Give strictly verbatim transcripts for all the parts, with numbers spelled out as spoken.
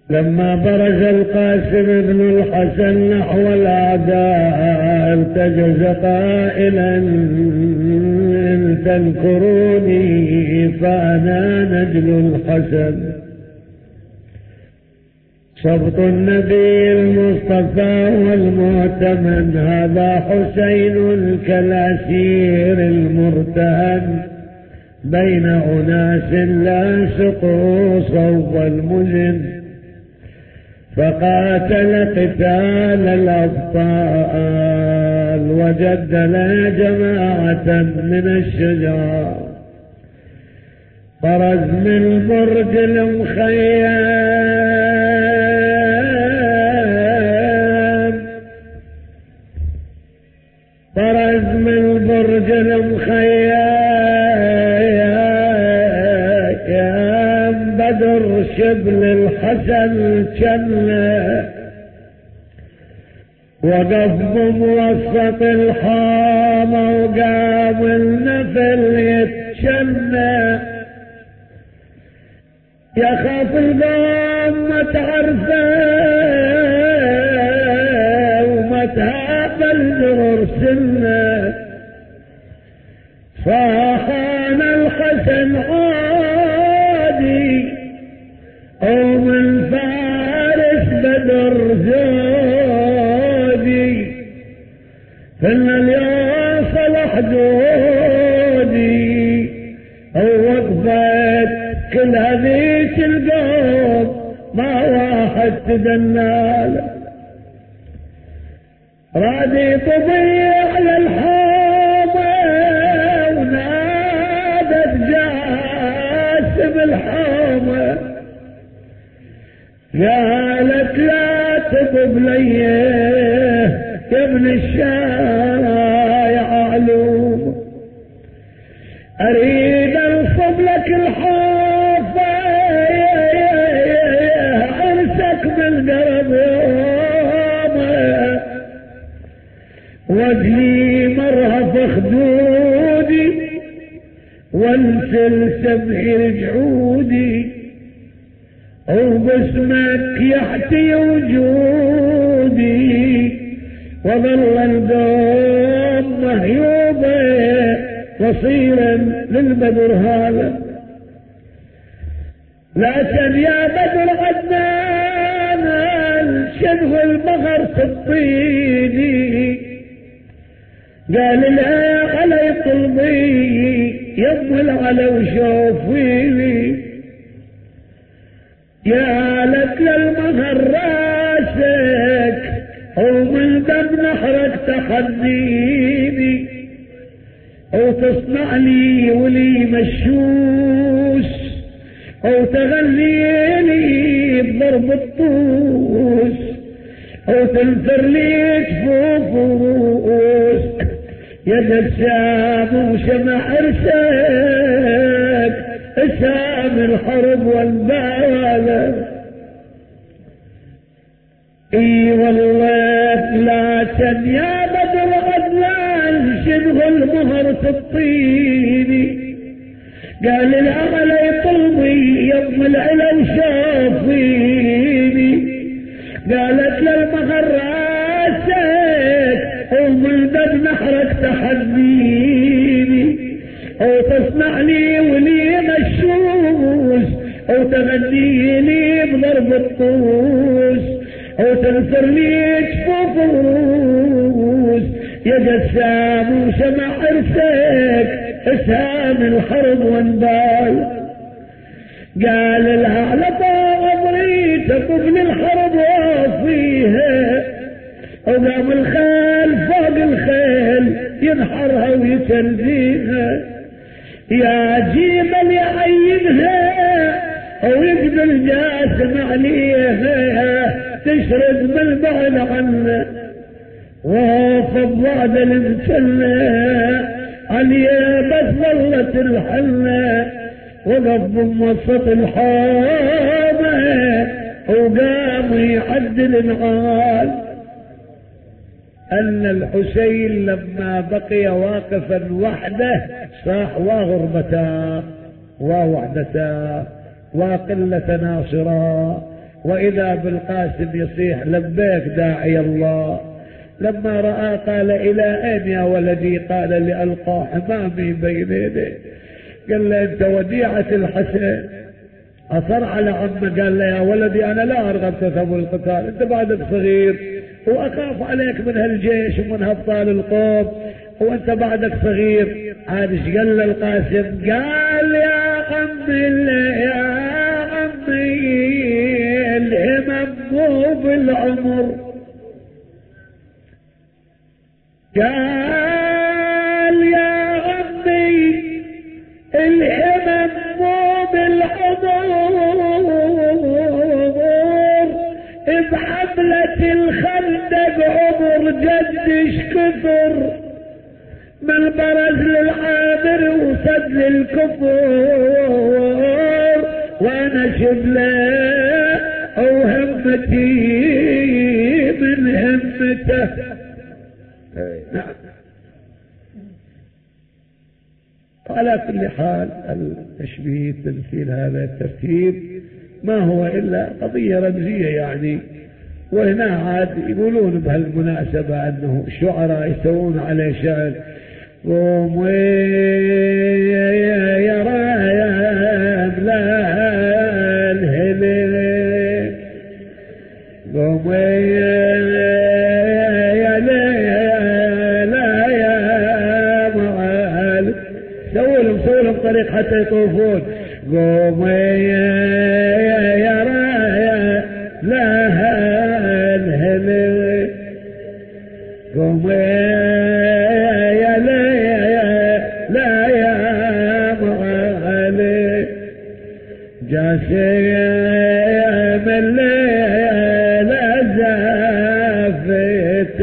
لما برز القاسم بن الحسن نحو الأعداء ارتجز قائلا إن تنكروني فأنا نجل الحسن. صبط النبي المصطفى والمؤتمن هذا حسين كالأسير المرتهن بين أناس لا سقوا صوب المزن فقاتل قتال الأبطال وجد لنا جماعة من الشجار فرز من برج المخيم فرز من برج المخيم بدر شبل الحسن جنة وقف بموسط الحامة وقام النفل يتشنى يخاف القوم ما تعرفه وما تهابل زهر سنه فخان الحسن عادي ومن فارس بدر زودي فإن اليوم صلح جودي ووقفت كل هذيك القوم ما واحد تدنال رادي تضيع للحامة ونادت جاسم الحامة قالت لا تطب لي يا ابن الشايع علوم اريد انصب لك الحافة عرسك بالقرب يومه وجهي مرهف خدودي وانسل سبع جعودي وباسمك يحتي وجودي وظل الدوم مهيوبه وصيرا للبدر هذا لكن يا بدر عدنان الشذو المغر تطيني قال لا علي طلبي يم العلو شوفيني يا لك للمغر راسك ومن دم نحرك تحديني وتصنع لي ولي مشوش او تغلي لي بضرب الطوس او تنثر لي جفوف ورؤوس يا دسام وشمع عرسك اسام الحرب والبالة اي والله لا تن يا بدر عدنان شبه المهر تطيني قال العمل يطلبي يم العلم شافيني قالت للمهر راسك ومن بد نحرك تحديني او تصنع لي ولي مشوش او تغني لي بضرب الطوس او تنثر لي جفوف الروس يا جسام وشمع عرسك اسهام الحرب وانبال قال لها على طاغري تقبل الحرب وفيها وقام الخيل فوق الخيل ينحرها ويتلفيها يا جيبل يعينها ويقبل جاسم عليها تشرد من بعد عنه وفض بعد المسلة عليها بس ظلت الحنة وقف بموسط الحامة وقام يعدل النعال أن الحسين لما بقي واقفا وحده صاح وغربتا ووحدتا وقلة ناصرا وإذا بالقاسم يصيح لبيك داعي الله. لما رأى قال إلى أين يا ولدي؟ قال لألقى حمامي بين يديه. قال له أنت وديعة الحسن. أصر على عمه قال له يا ولدي أنا لا أرغب تثب القتال، أنت بعدك صغير وأخاف عليك من هالجيش ومن هبطال القوم وأنت بعدك صغير. عاد ايش قال له القاسم؟ قال يا عمي يا عمي الهمم مو بالعمر. قال يا عمي الهمم مو بالعمر، بحملة الخندق عمر جدش كثر، من برز للعابر وصد للكفر، وانا شبله وهمتي من همته. نعم. على كل حال التشبيه تمثيل هذا الترتيب ما هو إلا قضية رمزية يعني. وهنا عاد يقولون بهالمناسبة أنه الشعراء يسوون عليه شعر قوم يا رايم لا الهلال، قوم يا لا يا معال، سووا لهم سووا لهم طريق حتى يطوفون. قوم يا رايم لا الهلال، قوم يا لا يا معالي، جاسي من الليل زافت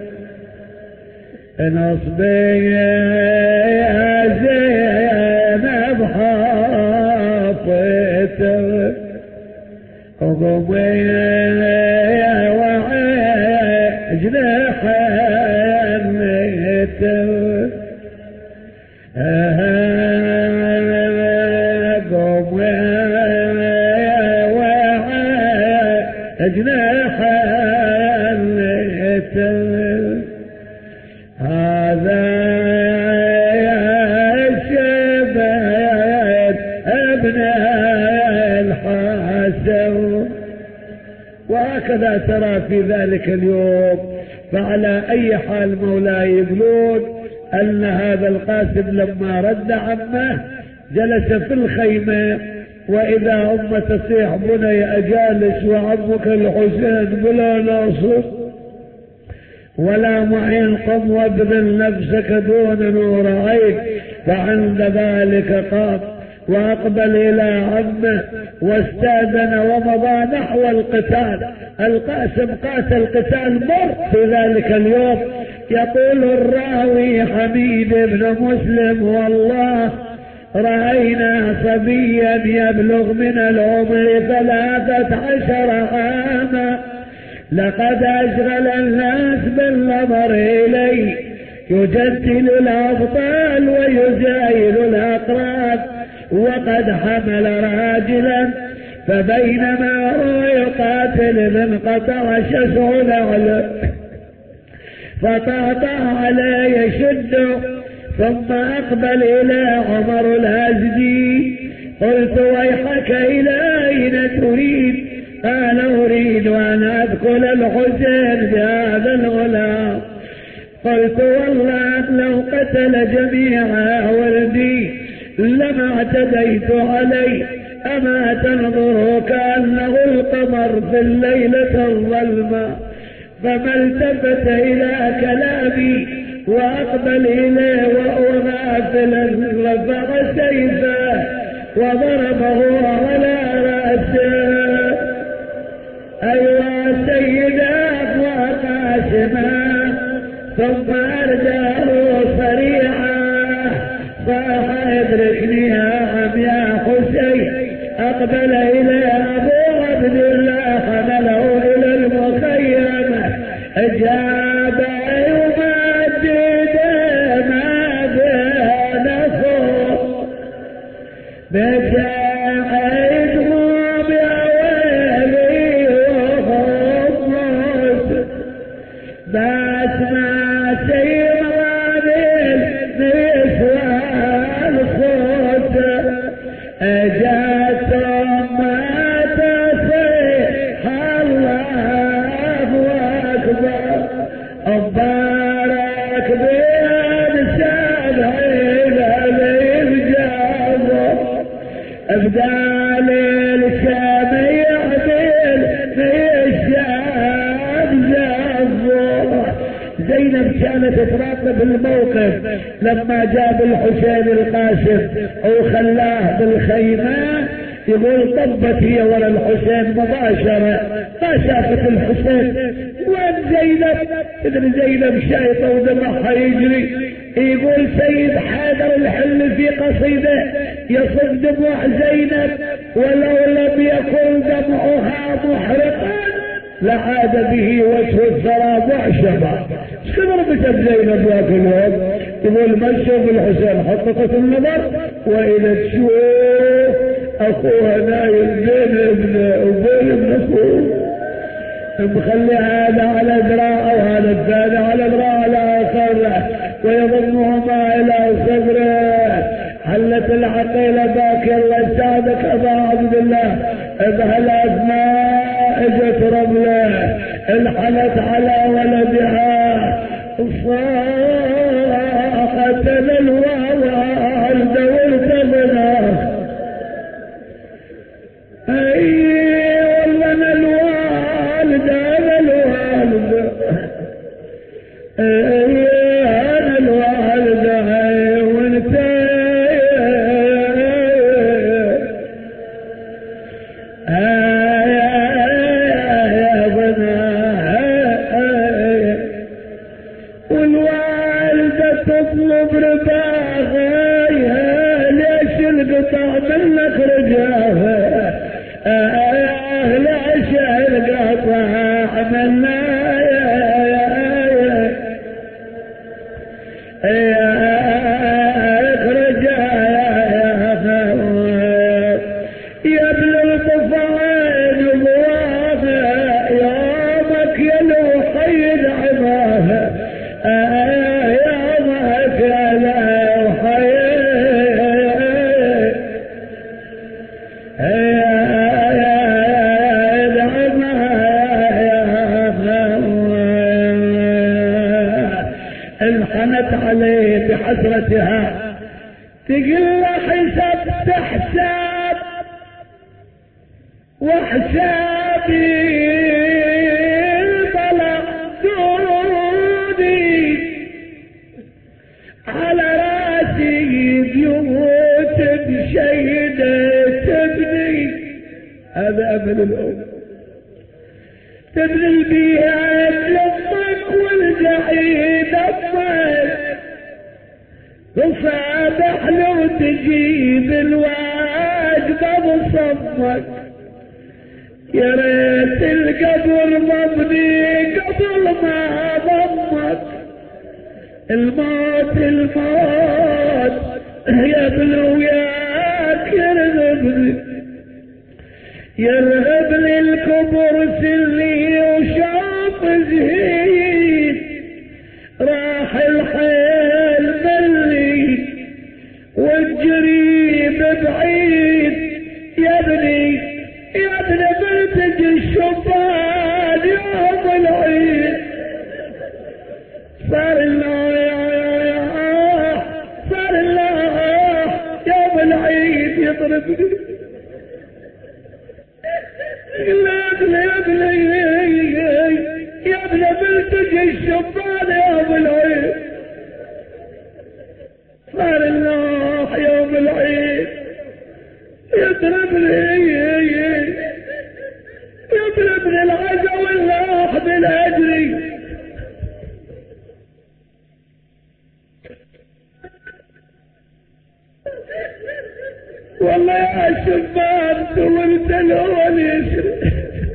نصبي يا زينب حافت، وقومي وعجنح حنيت، قومي وعجنح حنيت، هذا الشباب ابن الحسن. وهكذا ترى في ذلك اليوم. فعلى أي حال مولاي يقولون أن هذا القاسم لما رد عمه جلس في الخيمة، وإذا أمه تصيح بني أجالس وعمك الحسين بلا ناصر ولا معين، قم وابذل نفسك دون نور عين. فعند ذلك قام وأقبل إلى عمه واستأذن ومضى نحو القتال. القاسم قاتل قتال مر في ذلك اليوم. يقول الراوي حميد بن مسلم والله رأينا صبيا يبلغ من العمر ثلاثة عشر عاما، لقد أشغل الناس بالنظر إليه، يجدل الأبطال ويزايل الأقراب، وقد حمل راجلا فبينما هو يقاتل انقطع شسع نعله فطاطا عليه يشده، ثم أقبل إلى عمر الأزدي. قلت ويحك إلى أين تريد؟ قال أريد أن أدخل الحسين بهذا الغلام. قلت والله لو قتل جميع ولدي لما اعتديت عليه، أما تنظر كأنه القمر في الليلة الظلمة؟ فما التفت إلى كلامي وأقبل إليه وهو غافلا، رفع سيفه وضربه على رأسه. أيها سيدا وقاسما، ثم أرجاه صريعا صاح ادركني يا عم يا حسين. أقبل إلى أبو عبد الله حمله إلى المخيم، أجاب يمدد ما بينه بجاعدهم يا ويلي زينب كانت تراقب الموقف لما جاب الحسين القاسم وخلاه بالخيمة. يقول طبت هي ورا الحسين مباشرة ما شافت الحسين. وين زينب؟ تدري زينب شايطة ودمعها يجري. يقول سيد حيدر الحل في قصيدة يصف دموع زينب ولو لم يكن دمعها محرقا لعاد به وجه الثرى معشبا. ايش كثر بسب زينب ذاك اليوم؟ يقول ما تشوف الحسين حطت النظر واذا تشوف اخوها نايم بين ابنه وبين ابن اخوه مخلي هذا على ذراعه وهذا الثاني على ذراعه الاخر ويضمهما الى صدره. حلت العقيله باكي الله يساعدك ابا عبد الله بهالاسماء اجت رمله انحنت على ولدها صاحت للوالد والتبنى. اي والله انا الوالد انا الوالد اي انا الوالد وانت يا بنا والوالدة تطلب رباها ليش القطع منك رجاها ليش القطع منا عليه بحسرتها تقل حسبت حساب وحسابي طلع دودي على راسي بيوت بشيدة تبني. هذا أمل الأم تبني بيها لأمك والجحيد أمك وصابح لو تجيب الواجبة بصمك. يا ريت القبر مبني قبل ما ضمك. الموت الموت يا ابن وياك يرغبني يرغبني الكبر سلي وشاف زهيد راح الحيل ملي والجريب بعيد. يا ابني يا ابن بنتج الشبان يوم العيد صار الله صار الله يوم العيد يضربني. يا ابن يا ابن يا ابن بنتج الشبان يوم العيد صار الله يوم العيد يضربني يضربني العزا والله بالاجري. والله يا شبان طولت الاول يشري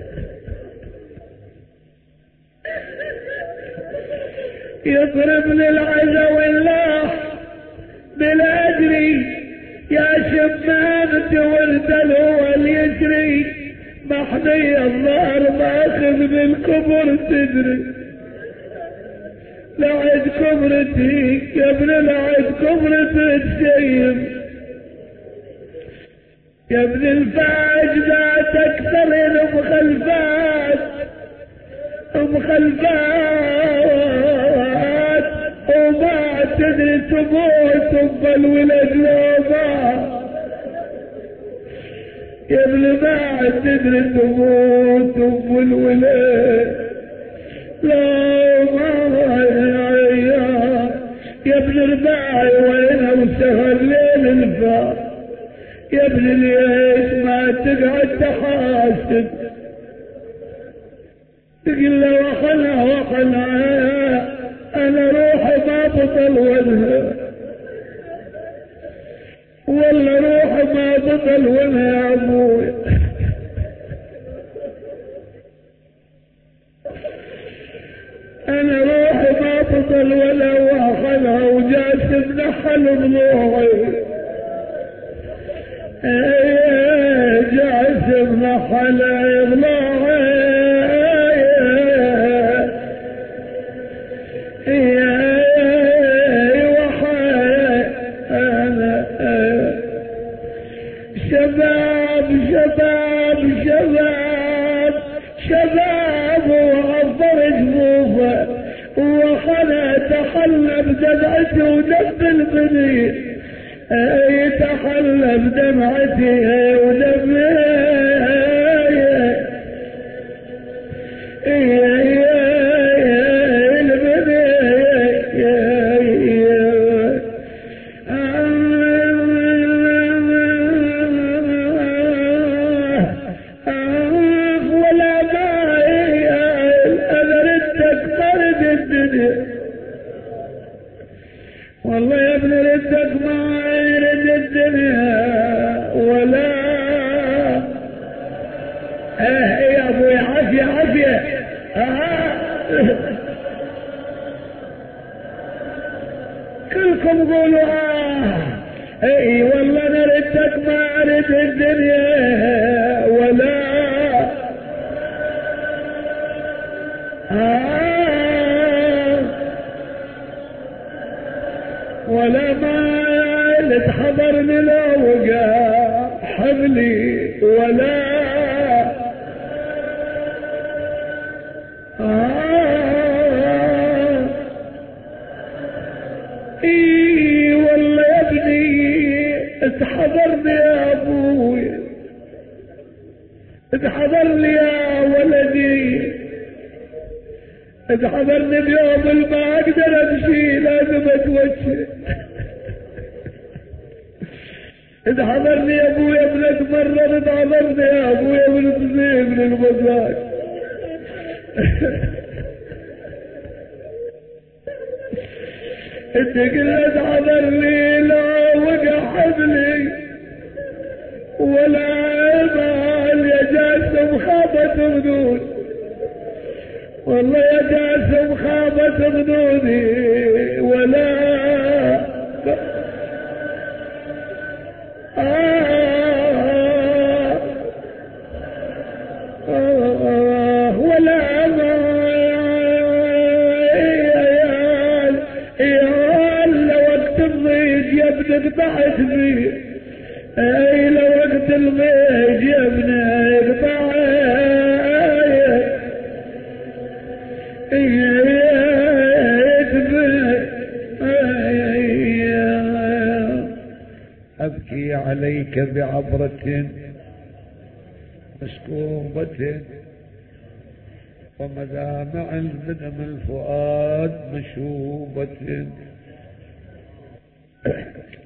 يضربني العزا والله بالاجري. يا شبان طولت الاول يشري محمي النار ماخذ بالكبر تدري. لعد كبرتي يا ابن لعد كبرتي تشيب يا ابن الفاج لا تكثر المخلفات مخلفات وما تدري تموت ام الولد لوما. يا ابن ما تدري تموت ام الولد لوما. يا ابن ليش ما تقعد تحاسب؟ تقول له وخلها وخلها انا روحي ما بطل ولا ولا روحي ما بطل ولا يا ابوي. انا روحي ما بطل ولا واخذها وجاسم نحل بضوعي. ايه جاسم نحل بضوعي. شباب شباب شباب شباب وعبر جفوفه وخلا تحلى بدمعتي ودم البني. اي تحلى بدمعتي ودم والله يا ابن ردك ما يرد الدنيا ولا. ايه يا ابوي عافية عافية. آه. كلكم قولوا اه. اي والله انا ردك ما ارد الدنيا ولا. آه. ولا ما تحضرني لو وقع حبلي ولا. آه. اي والله يا ابني تحضرني يا ابوي تحضرني يا ولدي تحضرني بيوم اللي ما اقدر امشي لازم اتوجه. اذا حضرني يا ابويا ابنك مرة تحضرني يا ابويا ابن تزيب من المزاج. انت قلت حضرني لا وقع حبلي ولا مال يا جاسم خابت غدود. والله يا جاسم خابت غدودي ولا. آه آه ولا ما يا يا لو وقت الضيق يا ابنك طحت بي. اي لو وقت الضيق يا ابنك طحت أبكي عليك بعبرة مسكوبة ومدامع الندم الفؤاد مشوبة.